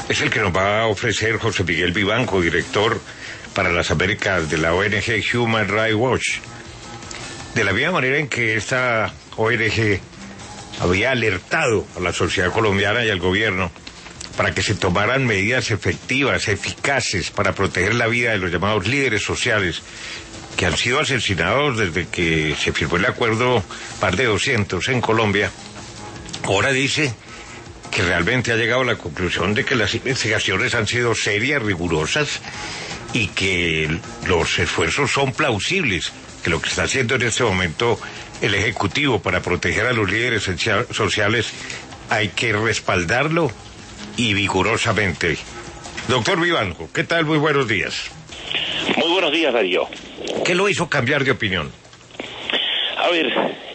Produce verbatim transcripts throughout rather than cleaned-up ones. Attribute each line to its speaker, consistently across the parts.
Speaker 1: es el que nos va a ofrecer José Miguel Vivanco, director para las Américas de la O N G Human Rights Watch. De la misma manera en que esta O N G había alertado a la sociedad colombiana y al gobierno para que se tomaran medidas efectivas, eficaces, para proteger la vida de los llamados líderes sociales que han sido asesinados desde que se firmó el acuerdo Par de doscientos en Colombia. Ahora dice que realmente ha llegado a la conclusión de que las investigaciones han sido serias, rigurosas, y que los esfuerzos son plausibles, que lo que está haciendo en este momento el Ejecutivo para proteger a los líderes sociales hay que respaldarlo y vigorosamente. Doctor Vivanco, ¿qué tal? Muy buenos días.
Speaker 2: Muy buenos días, Darío.
Speaker 1: ¿Qué lo hizo cambiar de opinión?
Speaker 2: A ver,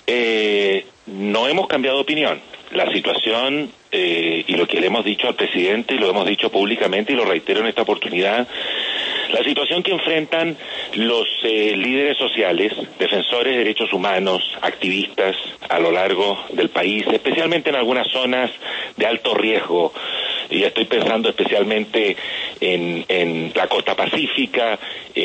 Speaker 2: eh, no hemos cambiado de opinión. La situación, eh, y lo que le hemos dicho al presidente, y lo hemos dicho públicamente, y lo reitero en esta oportunidad, la situación que enfrentan los eh, líderes sociales, defensores de derechos humanos, activistas a lo largo del país, especialmente en algunas zonas de alto riesgo, y estoy pensando especialmente en, en la costa pacífica,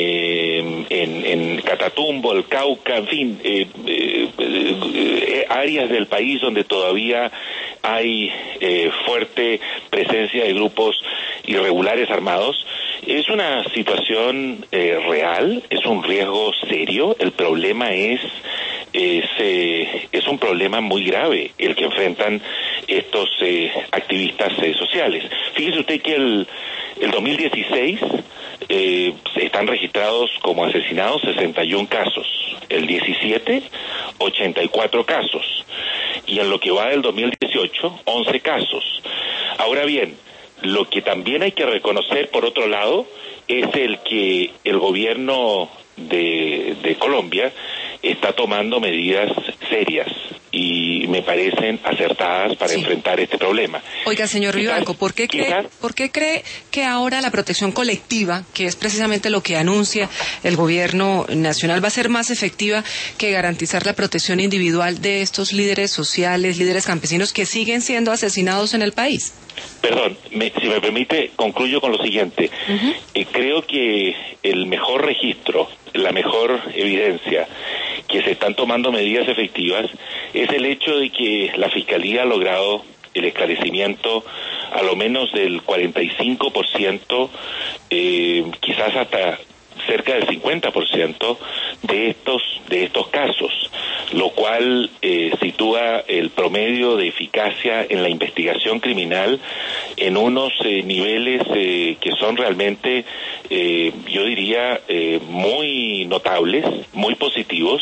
Speaker 2: eh, en, en Catatumbo, el Cauca, en fin, eh, eh, eh, áreas del país donde todavía hay eh, fuerte presencia de grupos irregulares armados. Es una situación eh, real, es un riesgo serio. El problema es es, eh, es un problema muy grave el que enfrentan estos eh, activistas eh, sociales. Fíjese usted que el, el dos mil dieciséis eh, están registrados como asesinados sesenta y un casos, el diecisiete, ochenta y cuatro casos, y en lo que va del dos mil dieciocho, once casos. Ahora bien, lo que también hay que reconocer, por otro lado, es el que el gobierno de, de Colombia está tomando medidas serias y me parecen acertadas para sí. enfrentar este problema.
Speaker 3: Oiga, señor Vivanco, ¿por qué cree, quizás, ¿por qué cree que ahora la protección colectiva, que es precisamente lo que anuncia el gobierno nacional, va a ser más efectiva que garantizar la protección individual de estos líderes sociales, líderes campesinos que siguen siendo asesinados en el país?
Speaker 2: Perdón, me, si me permite, concluyo con lo siguiente. Uh-huh. Eh, creo que el mejor registro, la mejor evidencia que se están tomando medidas efectivas es el hecho de que la Fiscalía ha logrado el esclarecimiento a lo menos del cuarenta y cinco por ciento, eh, quizás hasta cerca del cincuenta por ciento de estos de estos casos, lo cual eh, sitúa el promedio de eficacia en la investigación criminal en unos eh, niveles eh, que son realmente, eh, yo diría, eh, muy notables, muy positivos,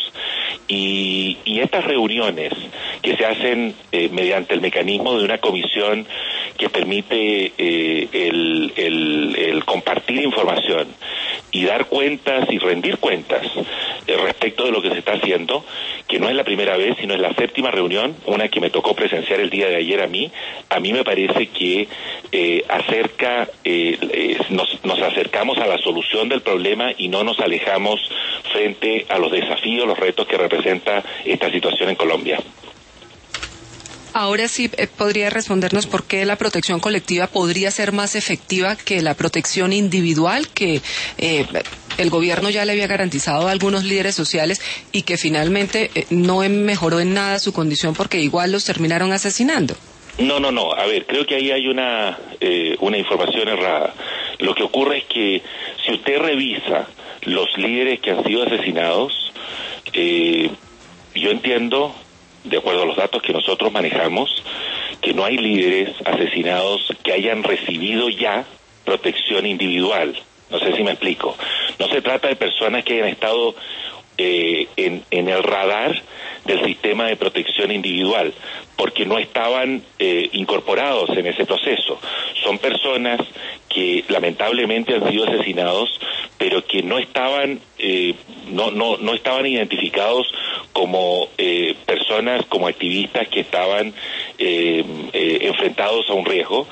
Speaker 2: y, y estas reuniones que se hacen eh, mediante el mecanismo de una comisión que permite eh, el, el, el compartir información y dar cuentas y rendir cuentas eh, respecto de lo que se está haciendo, que no es la primera vez, sino es la séptima reunión, una que me tocó presenciar el día de ayer a mí. A mí me parece que eh, acerca, eh, eh, nos, nos acercamos a la solución del problema y no nos alejamos frente a los desafíos, los retos que representa esta situación en Colombia.
Speaker 3: Ahora sí eh, podría respondernos por qué la protección colectiva podría ser más efectiva que la protección individual que eh, el gobierno ya le había garantizado a algunos líderes sociales y que finalmente eh, no mejoró en nada su condición porque igual los terminaron asesinando.
Speaker 2: No, no, no. A ver, creo que ahí hay una eh, una información errada. Lo que ocurre es que si usted revisa los líderes que han sido asesinados, eh, yo entiendo, de acuerdo a los datos que nosotros manejamos, que no hay líderes asesinados que hayan recibido ya protección individual. No sé si me explico. No se trata de personas que hayan estado eh, en, en el radar del sistema de protección individual, porque no estaban eh, incorporados en ese proceso. Son personas que lamentablemente han sido asesinados, pero que no estaban eh, no no no estaban identificados como eh, personas, como activistas que estaban eh, eh, enfrentados a un riesgo,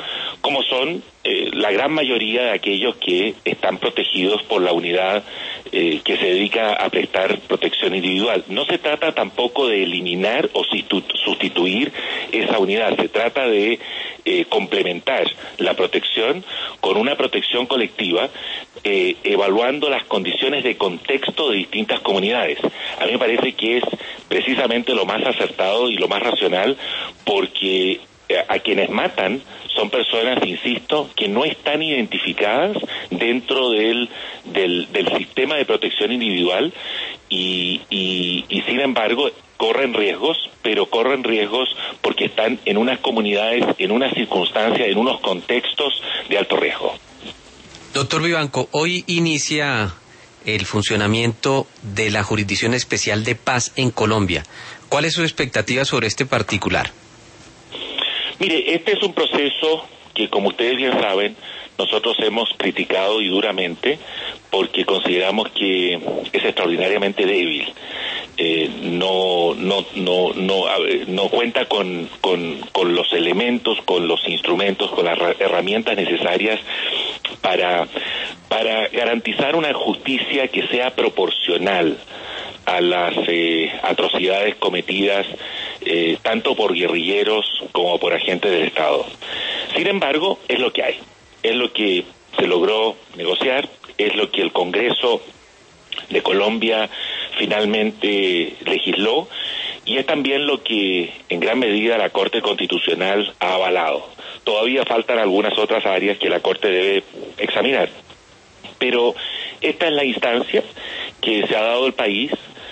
Speaker 2: como son eh, la gran mayoría de aquellos que están protegidos por la unidad eh, que se dedica a prestar protección individual. No se trata tampoco de eliminar o sustituir esa unidad, se trata de eh, complementar la protección con una protección colectiva, eh, evaluando las condiciones de contexto de distintas comunidades. A mí me parece que es precisamente lo más acertado y lo más racional, porque a quienes matan son personas, insisto, que no están identificadas dentro del del, del sistema de protección individual y, y, y sin embargo corren riesgos, pero corren riesgos porque están en unas comunidades, en unas circunstancias, en unos contextos de alto riesgo.
Speaker 4: Doctor Vivanco, hoy inicia el funcionamiento de la Jurisdicción Especial de Paz en Colombia. ¿Cuál es su expectativa sobre este particular?
Speaker 2: Mire, este es un proceso que, como ustedes bien saben, nosotros hemos criticado y duramente porque consideramos que es extraordinariamente débil. Eh, no, no, no, no, no cuenta con, con, con los elementos, con los instrumentos, con las herramientas necesarias para, para garantizar una justicia que sea proporcional a las eh, atrocidades cometidas eh, tanto por guerrilleros como por agentes del Estado. Sin embargo, es lo que hay, es lo que se logró negociar, es lo que el Congreso de Colombia finalmente legisló y es también lo que en gran medida la Corte Constitucional ha avalado. Todavía faltan algunas otras áreas que la Corte debe examinar, pero esta es la instancia que se ha dado al país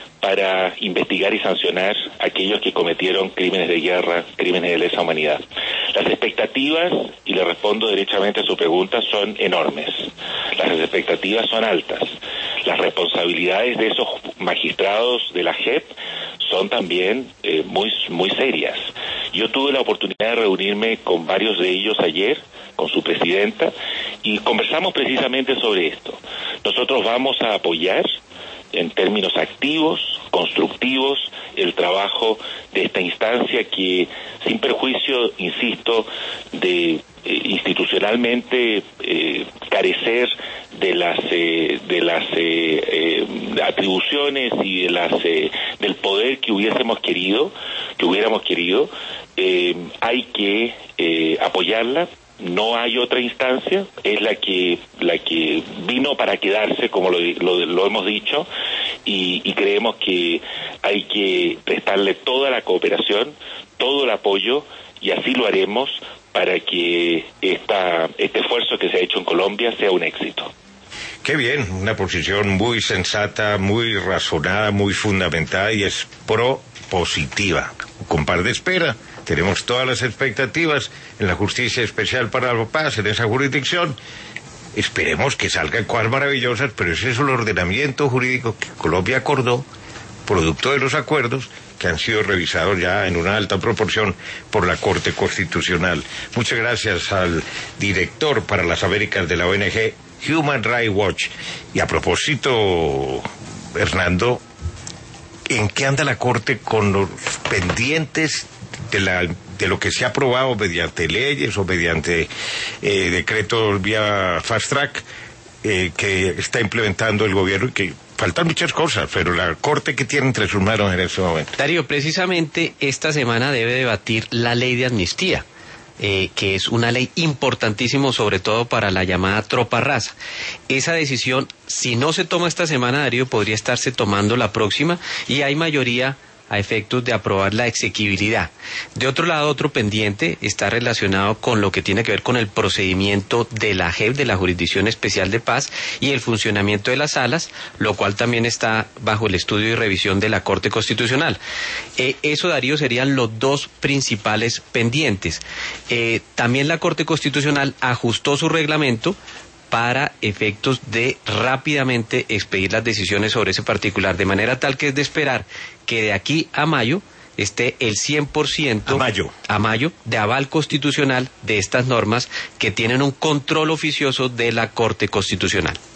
Speaker 2: para investigar y sancionar a aquellos que cometieron crímenes de guerra, crímenes de lesa humanidad. Las expectativas, y le respondo derechamente a su pregunta, son enormes. Las expectativas son altas. Las responsabilidades de esos magistrados de la J E P son también eh, muy, muy serias. Yo tuve la oportunidad de reunirme con varios de ellos ayer, con su presidenta, y conversamos precisamente sobre esto. Nosotros vamos a apoyar en términos activos, constructivos, el trabajo de esta instancia que, sin perjuicio, insisto, de eh, institucionalmente eh, carecer de las eh, de las eh, eh, atribuciones y de las eh, del poder que hubiésemos querido, que hubiéramos querido, eh, hay que eh, apoyarla. No hay otra instancia, es la que la que vino para quedarse, como lo, lo, lo hemos dicho, y, y creemos que hay que prestarle toda la cooperación, todo el apoyo, y así lo haremos para que esta, este esfuerzo que se ha hecho en Colombia sea un éxito.
Speaker 1: Qué bien, una posición muy sensata, muy razonada, muy fundamentada y es propositiva. Con par de espera. Tenemos todas las expectativas en la Justicia Especial para la Paz, en esa jurisdicción. Esperemos que salgan cosas maravillosas, pero ese es el ordenamiento jurídico que Colombia acordó, producto de los acuerdos que han sido revisados ya en una alta proporción por la Corte Constitucional. Muchas gracias al director para las Américas de la O N G Human Rights Watch. Y a propósito, Hernando, ¿en qué anda la Corte con los pendientes de la de lo que se ha aprobado mediante leyes o mediante eh, decretos vía fast track eh, que está implementando el gobierno y que faltan muchas cosas, pero la Corte que tiene entre sus manos en este momento?
Speaker 4: Darío, precisamente esta semana debe debatir la ley de amnistía, eh, que es una ley importantísima sobre todo para la llamada tropa raza. Esa decisión, si no se toma esta semana, Darío, podría estarse tomando la próxima y hay mayoría a efectos de aprobar la exequibilidad. De otro lado, otro pendiente está relacionado con lo que tiene que ver con el procedimiento de la J E P, de la Jurisdicción Especial de Paz, y el funcionamiento de las salas, lo cual también está bajo el estudio y revisión de la Corte Constitucional. Eh, eso, Darío, serían los dos principales pendientes. Eh, también la Corte Constitucional ajustó su reglamento para efectos de rápidamente expedir las decisiones sobre ese particular, de manera tal que es de esperar que de aquí a mayo esté el cien por ciento
Speaker 1: a mayo.
Speaker 4: a mayo de aval constitucional de estas normas que tienen un control oficioso de la Corte Constitucional.